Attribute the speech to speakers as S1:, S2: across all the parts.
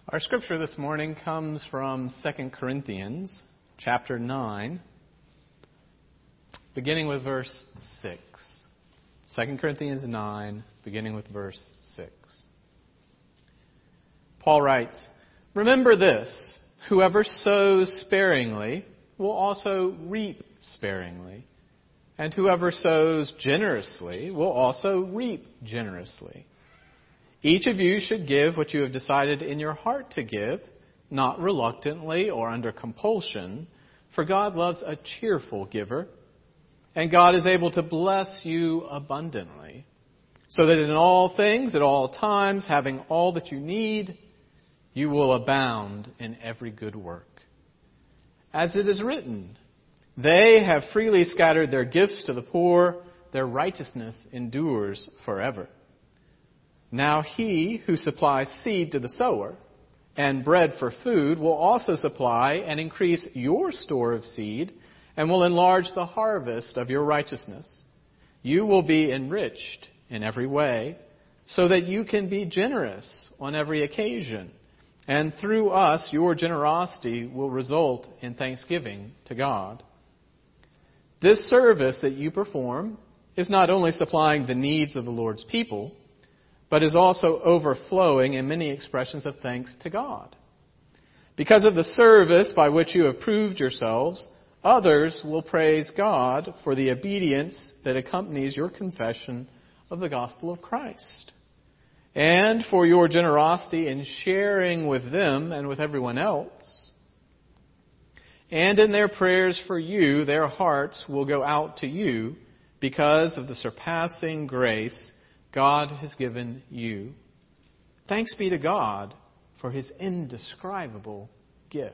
S1: Our scripture this morning comes from 2 Corinthians chapter 9, beginning with verse 6. 2 Corinthians 9, beginning with verse 6. Paul writes, "Remember this, whoever sows sparingly will also reap sparingly, and whoever sows generously will also reap generously. Each of you should give what you have decided in your heart to give, not reluctantly or under compulsion, for God loves a cheerful giver, and God is able to bless you abundantly, so that in all things, at all times, having all that you need, you will abound in every good work. As it is written, they have freely scattered their gifts to the poor, their righteousness endures forever. Now he who supplies seed to the sower and bread for food will also supply and increase your store of seed and will enlarge the harvest of your righteousness. You will be enriched in every way so that you can be generous on every occasion. And through us, your generosity will result in thanksgiving to God. This service that you perform is not only supplying the needs of the Lord's people, but is also overflowing in many expressions of thanks to God. Because of the service by which you have proved yourselves, others will praise God for the obedience that accompanies your confession of the gospel of Christ, and for your generosity in sharing with them and with everyone else. And in their prayers for you, their hearts will go out to you because of the surpassing grace God has given you. Thanks be to God for His indescribable gift."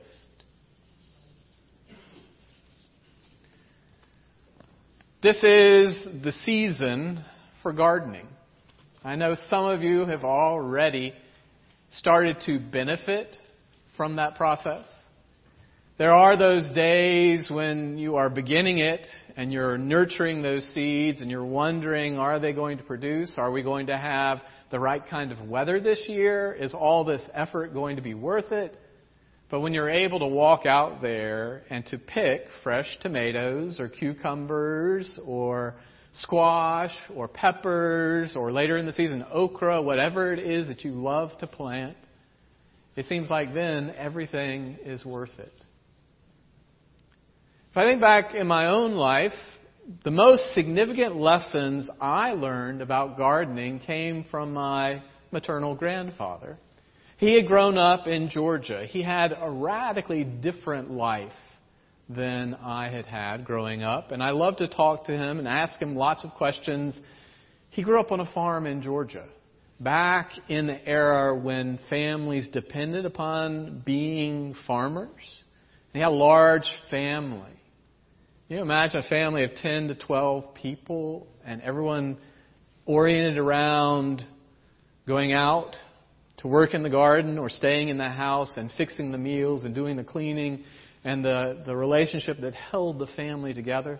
S1: This is the season for gardening. I know some of you have already started to benefit from that process. There are those days when you are beginning it and you're nurturing those seeds and you're wondering, are they going to produce? Are we going to have the right kind of weather this year? Is all this effort going to be worth it? But when you're able to walk out there and to pick fresh tomatoes or cucumbers or squash or peppers or later in the season okra, whatever it is that you love to plant, it seems like then everything is worth it. If I think back in my own life, the most significant lessons I learned about gardening came from my maternal grandfather. He had grown up in Georgia. He had a radically different life than I had had growing up. And I loved to talk to him and ask him lots of questions. He grew up on a farm in Georgia, back in the era when families depended upon being farmers. He had a large family. Can you imagine a family of 10 to 12 people and everyone oriented around going out to work in the garden or staying in the house and fixing the meals and doing the cleaning and the relationship that held the family together?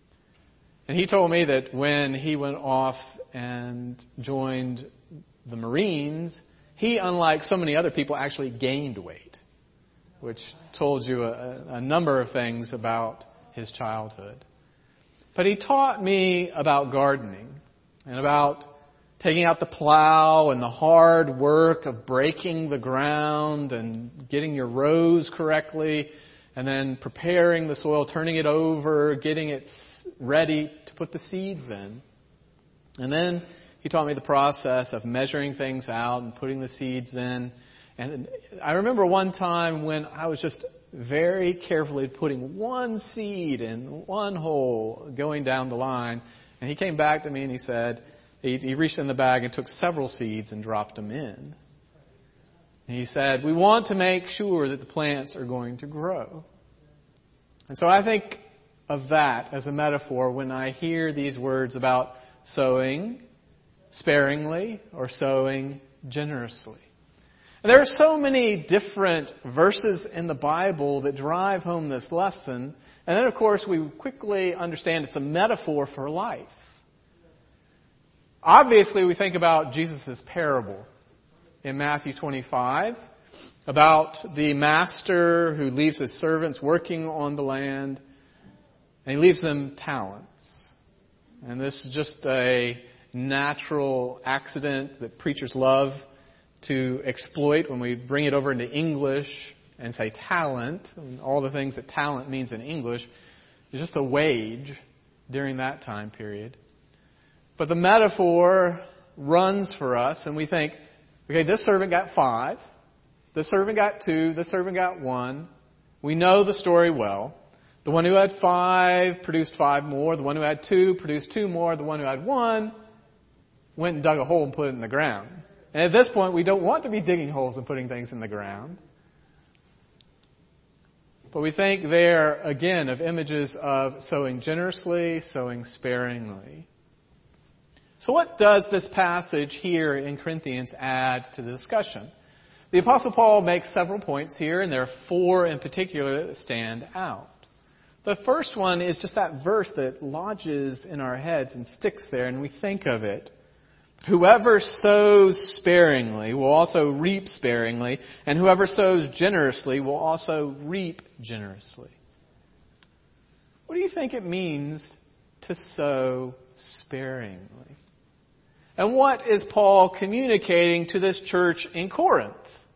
S1: And he told me that when he went off and joined the Marines, he, unlike so many other people, actually gained weight, which told you a number of things about his childhood. But he taught me about gardening and about taking out the plow and the hard work of breaking the ground and getting your rows correctly and then preparing the soil, turning it over, getting it ready to put the seeds in. And then he taught me the process of measuring things out and putting the seeds in. And I remember one time when I was just very carefully putting one seed in one hole going down the line. And he came back to me and he said, he reached in the bag and took several seeds and dropped them in. And he said, we want to make sure that the plants are going to grow. And so I think of that as a metaphor when I hear these words about sowing sparingly or sowing generously. There are so many different verses in the Bible that drive home this lesson. And then, of course, we quickly understand it's a metaphor for life. Obviously, we think about Jesus' parable in Matthew 25, about the master who leaves his servants working on the land, and he leaves them talents. And this is just a natural accident that preachers love to exploit when we bring it over into English and say talent, and all the things that talent means in English, is just a wage during that time period. But the metaphor runs for us, and we think, okay, this servant got 5, this servant got 2, this servant got 1. We know the story well. The one who had 5 produced 5 more. The one who had 2 produced 2 more. The one who had 1 went and dug a hole and put it in the ground. And at this point, we don't want to be digging holes and putting things in the ground. But we think there, again, of images of sowing generously, sowing sparingly. So what does this passage here in Corinthians add to the discussion? The Apostle Paul makes several points here, and there are 4 in particular that stand out. The first one is just that verse that lodges in our heads and sticks there, and we think of it. Whoever sows sparingly will also reap sparingly, and whoever sows generously will also reap generously. What do you think it means to sow sparingly? And what is Paul communicating to this church in Corinth?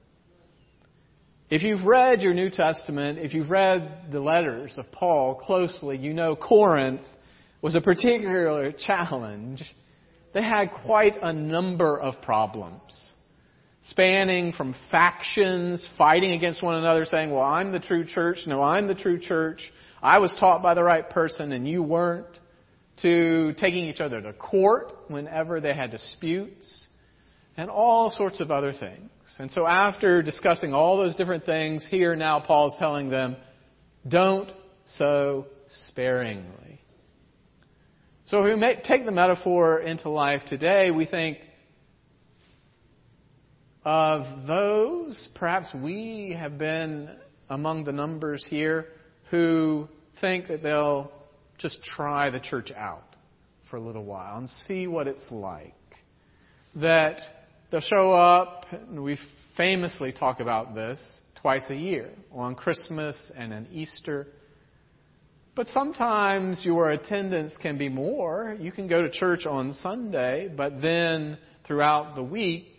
S1: If you've read your New Testament, if you've read the letters of Paul closely, you know Corinth was a particular challenge. They had quite a number of problems, spanning from factions, fighting against one another, saying, well, I'm the true church. No, I'm the true church. I was taught by the right person and you weren't, to taking each other to court whenever they had disputes, and all sorts of other things. And so after discussing all those different things, here now Paul is telling them, don't sow sparingly. So if we take the metaphor into life today, we think of those, perhaps we have been among the numbers here, who think that they'll just try the church out for a little while and see what it's like. That they'll show up, and we famously talk about this twice a year, on Christmas and on Easter. But sometimes your attendance can be more. You can go to church on Sunday, but then throughout the week,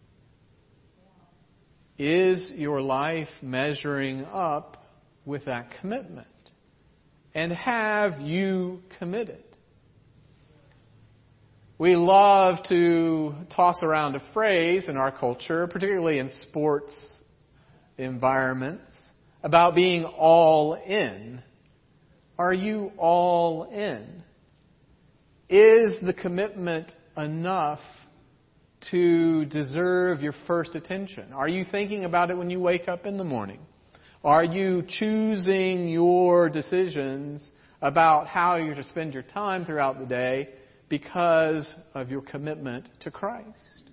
S1: is your life measuring up with that commitment? And have you committed? We love to toss around a phrase in our culture, particularly in sports environments, about being all in. Are you all in? Is the commitment enough to deserve your first attention? Are you thinking about it when you wake up in the morning? Are you choosing your decisions about how you're to spend your time throughout the day because of your commitment to Christ?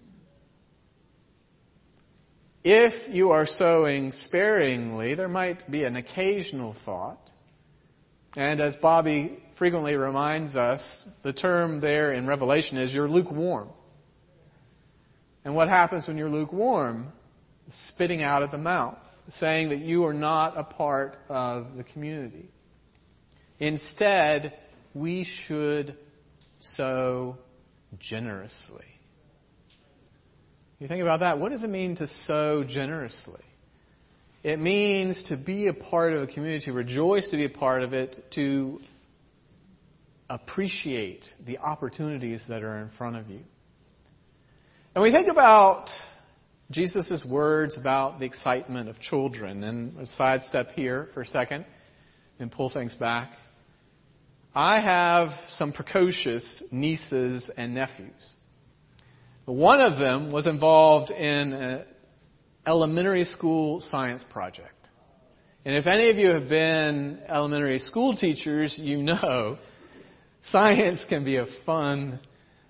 S1: If you are sowing sparingly, there might be an occasional thought. And as Bobby frequently reminds us, the term there in Revelation is you're lukewarm. And what happens when you're lukewarm? Spitting out at the mouth, saying that you are not a part of the community. Instead, we should sow generously. You think about that. What does it mean to sow generously? It means to be a part of a community, to rejoice to be a part of it, to appreciate the opportunities that are in front of you. And we think about Jesus' words about the excitement of children. And a sidestep here for a second and pull things back. I have some precocious nieces and nephews. One of them was involved in an elementary school science project. And if any of you have been elementary school teachers, you know science can be a fun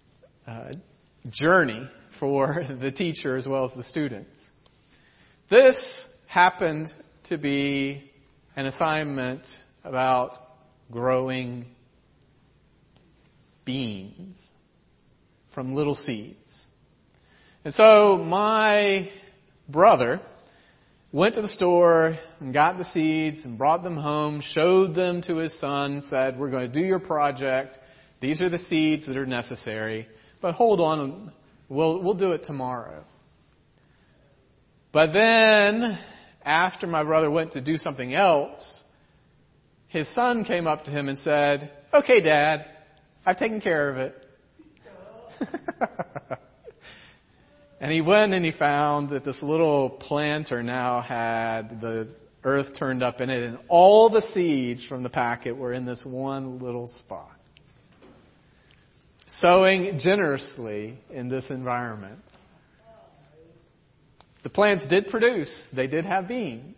S1: journey for the teacher as well as the students. This happened to be an assignment about growing beans from little seeds. And so my brother went to the store and got the seeds and brought them home, showed them to his son, said, we're going to do your project. These are the seeds that are necessary. But hold on, we'll do it tomorrow. But then, after my brother went to do something else, his son came up to him and said, okay, Dad, I've taken care of it. And he went and he found that this little planter now had the earth turned up in it, and all the seeds from the packet were in this one little spot. Sowing generously in this environment. The plants did produce. They did have beans.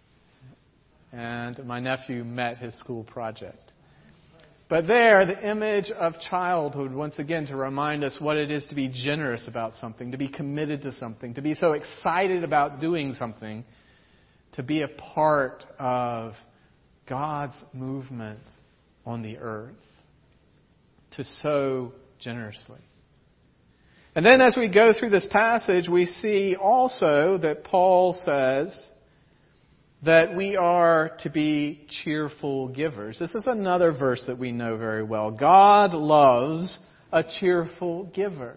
S1: And my nephew met his school project. But there, the image of childhood, once again, to remind us what it is to be generous about something, to be committed to something, to be so excited about doing something, to be a part of God's movement on the earth, to sow generously. And then as we go through this passage, we see also that Paul says that we are to be cheerful givers. This is another verse that we know very well. God loves a cheerful giver.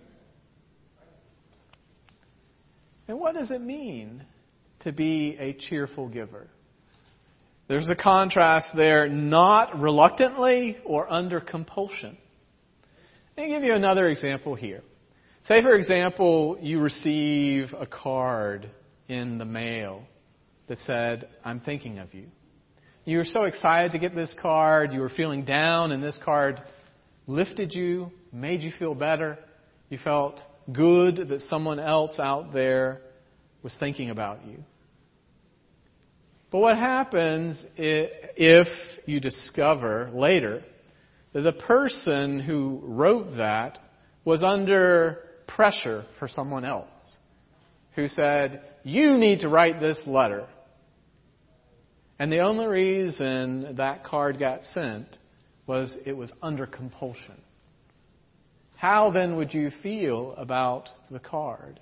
S1: And what does it mean to be a cheerful giver? There's a contrast there, not reluctantly or under compulsion. Let me give you another example here. Say, for example, you receive a card in the mail that said, I'm thinking of you. You were so excited to get this card. You were feeling down, and this card lifted you, made you feel better. You felt good that someone else out there was thinking about you. But what happens if you discover later that the person who wrote that was under pressure for someone else, who said, you need to write this letter. And the only reason that card got sent was it was under compulsion. How then would you feel about the card?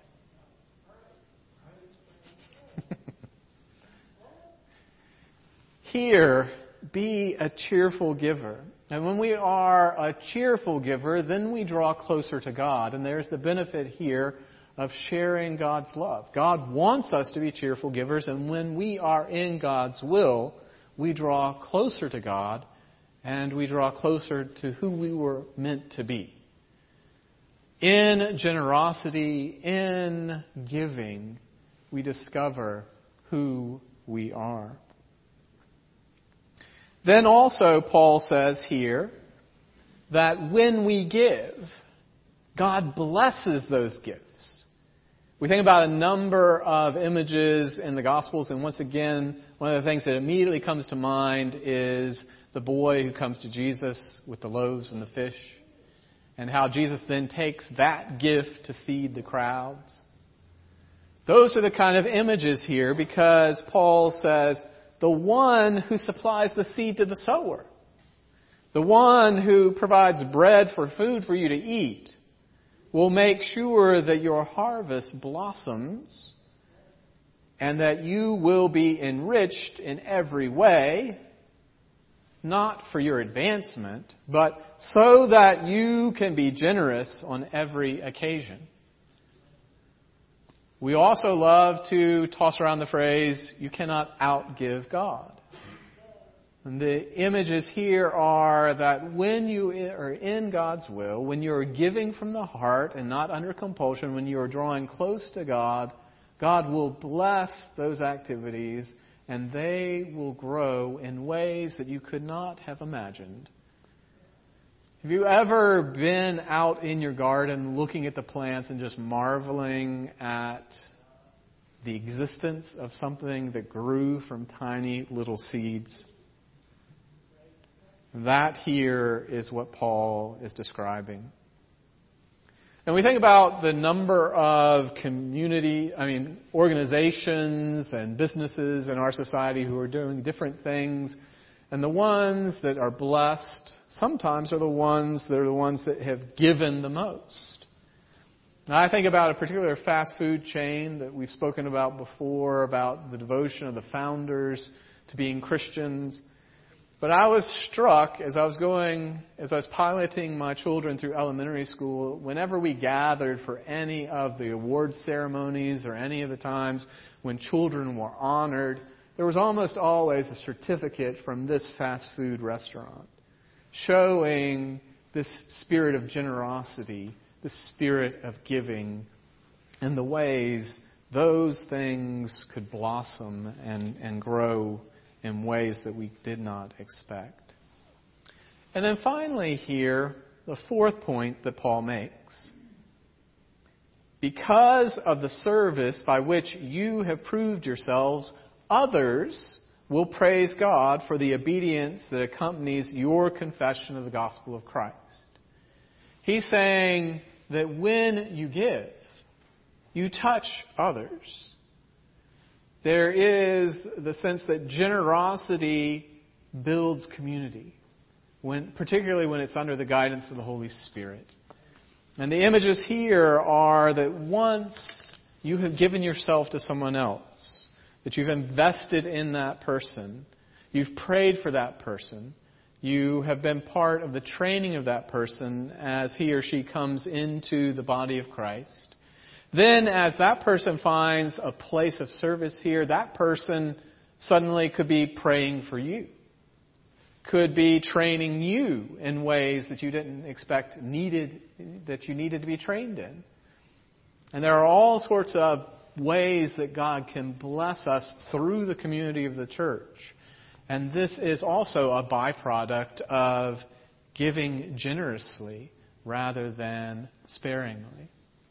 S1: Here, be a cheerful giver. And when we are a cheerful giver, then we draw closer to God. And there's the benefit here of sharing God's love. God wants us to be cheerful givers, and when we are in God's will, we draw closer to God, and we draw closer to who we were meant to be. In generosity, in giving, we discover who we are. Then also, Paul says here that when we give, God blesses those gifts. We think about a number of images in the Gospels, and once again, one of the things that immediately comes to mind is the boy who comes to Jesus with the loaves and the fish, and how Jesus then takes that gift to feed the crowds. Those are the kind of images here, because Paul says, the one who supplies the seed to the sower, the one who provides bread for food for you to eat, will make sure that your harvest blossoms and that you will be enriched in every way, not for your advancement, but so that you can be generous on every occasion. We also love to toss around the phrase, you cannot outgive God. And the images here are that when you are in God's will, when you are giving from the heart and not under compulsion, when you are drawing close to God, God will bless those activities and they will grow in ways that you could not have imagined. Have you ever been out in your garden looking at the plants and just marveling at the existence of something that grew from tiny little seeds? That here is what Paul is describing. And we think about the number of organizations and businesses in our society who are doing different things. And the ones that are blessed sometimes are the ones that have given the most. I think about a particular fast food chain that we've spoken about before, about the devotion of the founders to being Christians. But I was struck as I was piloting my children through elementary school, whenever we gathered for any of the award ceremonies or any of the times when children were honored, there was almost always a certificate from this fast food restaurant showing this spirit of generosity, this spirit of giving, and the ways those things could blossom and grow in ways that we did not expect. And then finally here, the fourth point that Paul makes. Because of the service by which you have proved yourselves, others will praise God for the obedience that accompanies your confession of the gospel of Christ. He's saying that when you give, you touch others. There is the sense that generosity builds community, particularly when it's under the guidance of the Holy Spirit. And the images here are that once you have given yourself to someone else, that you've invested in that person, you've prayed for that person, you have been part of the training of that person as he or she comes into the body of Christ. Then as that person finds a place of service here, that person suddenly could be praying for you, could be training you in ways that you didn't expect that you needed to be trained in. And there are all sorts of ways that God can bless us through the community of the church. And this is also a byproduct of giving generously rather than sparingly.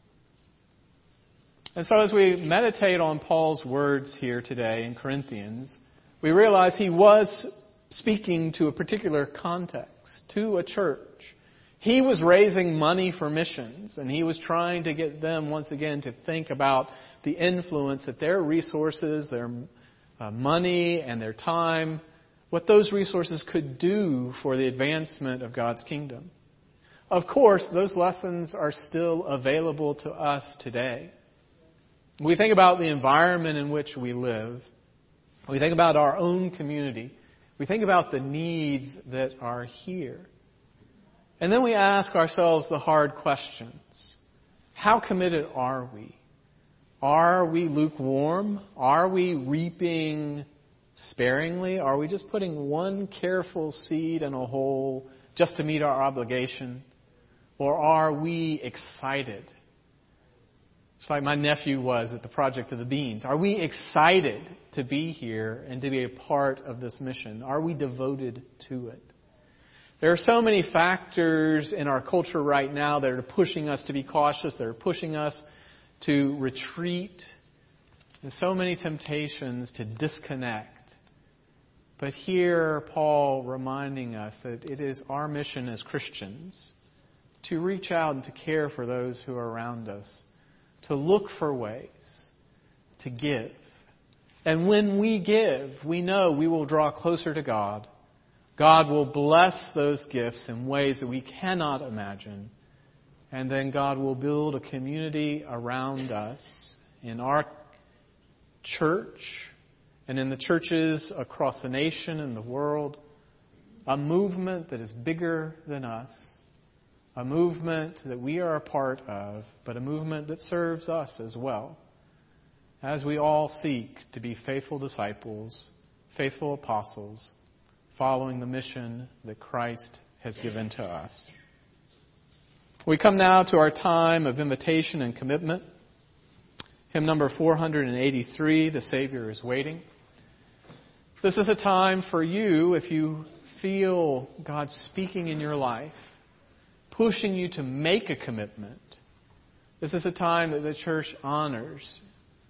S1: And so as we meditate on Paul's words here today in Corinthians, we realize he was speaking to a particular context, to a church. He was raising money for missions, and he was trying to get them once again to think about the influence that their resources, their money and their time, what those resources could do for the advancement of God's kingdom. Of course, those lessons are still available to us today. We think about the environment in which we live. We think about our own community. We think about the needs that are here. And then we ask ourselves the hard questions. How committed are we? Are we lukewarm? Are we reaping sparingly? Are we just putting one careful seed in a hole just to meet our obligation? Or are we excited? It's like my nephew was at the Project of the Beans. Are we excited to be here and to be a part of this mission? Are we devoted to it? There are so many factors in our culture right now that are pushing us to be cautious. That are pushing us to retreat. There's so many temptations to disconnect. But here, Paul reminding us that it is our mission as Christians to reach out and to care for those who are around us, to look for ways to give. And when we give, we know we will draw closer to God. God will bless those gifts in ways that we cannot imagine. And then God will build a community around us in our church and in the churches across the nation and the world. A movement that is bigger than us. A movement that we are a part of, but a movement that serves us as well. As we all seek to be faithful disciples, faithful apostles, following the mission that Christ has given to us. We come now to our time of invitation and commitment. Hymn number 483, The Savior is Waiting. This is a time for you, if you feel God speaking in your life, pushing you to make a commitment. This is a time that the church honors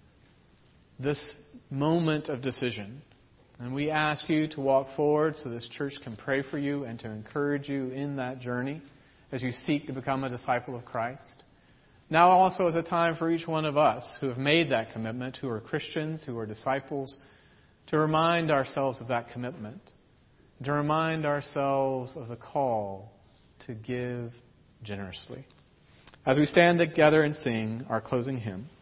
S1: this moment of decision. And we ask you to walk forward so this church can pray for you and to encourage you in that journey as you seek to become a disciple of Christ. Now also is a time for each one of us who have made that commitment, who are Christians, who are disciples, to remind ourselves of that commitment, to remind ourselves of the call to give generously. As we stand together and sing our closing hymn,